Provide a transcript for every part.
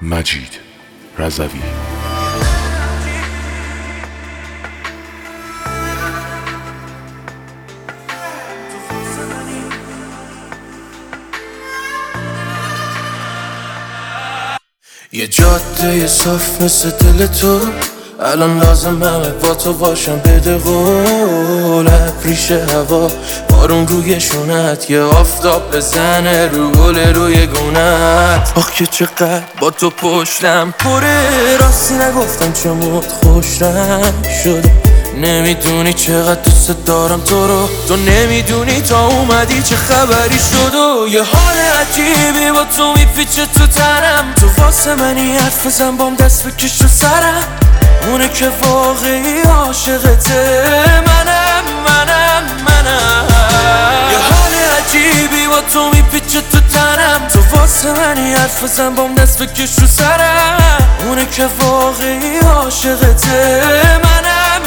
مجید رضوی. یه جاده صاف مثل دل تو، الان لازمه با تو باشم. بده قول ریش هوا، بارون روی شونت، یه آفتاب بزنه رو گل روی گونت. آخ که چقدر با تو پشتم پره، راستی نگفتم چموت خوشم شده. نمیدونی چقدر دوست دارم تو رو، تو نمیدونی تا اومدی چه خبری شد. و یه حال عجیبی با تو میپیچه تو تنم، تو واسه منی حرف بزن بام دست بکش رو سرم. اونه که واقعی عاشقته، منم. یه حال عجیبی با تو میپیچه تو تنم، تو واسه منی حرف بزن بام دست بکش رو سرم. اونه که واقعی عاشقته، منم.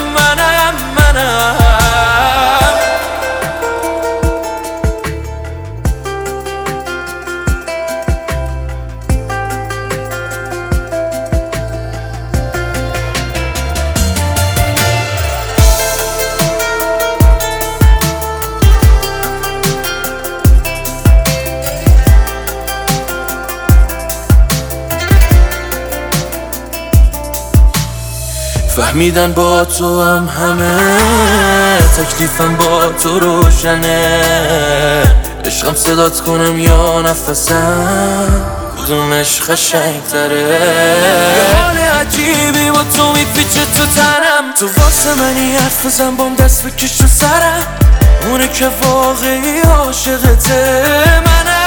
فهمیدن با تو هم همه، تکلیفم با تو روشنه. عشقم صدات کنم یا نفسم، کدومش قشنگ تره. یه حال عجیبی با تو میپیچه تو تنم، تو واسه منی حرف بزن بام دست بکش رو سرم. اونه که واقعی عاشقته، منم.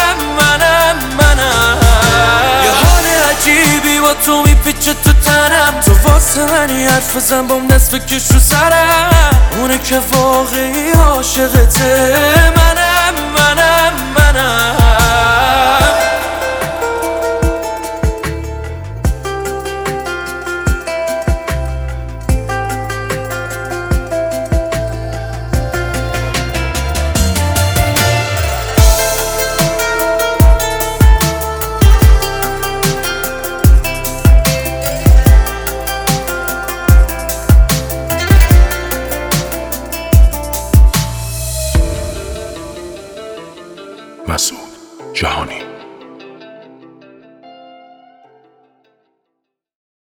یه حال عجیبی با تو میپیچه تو تنم، تو واسه منی حرف بزن بام دست بکش رو سرم. اونه که واقعی عاشقته، منم. مسعود جهانی.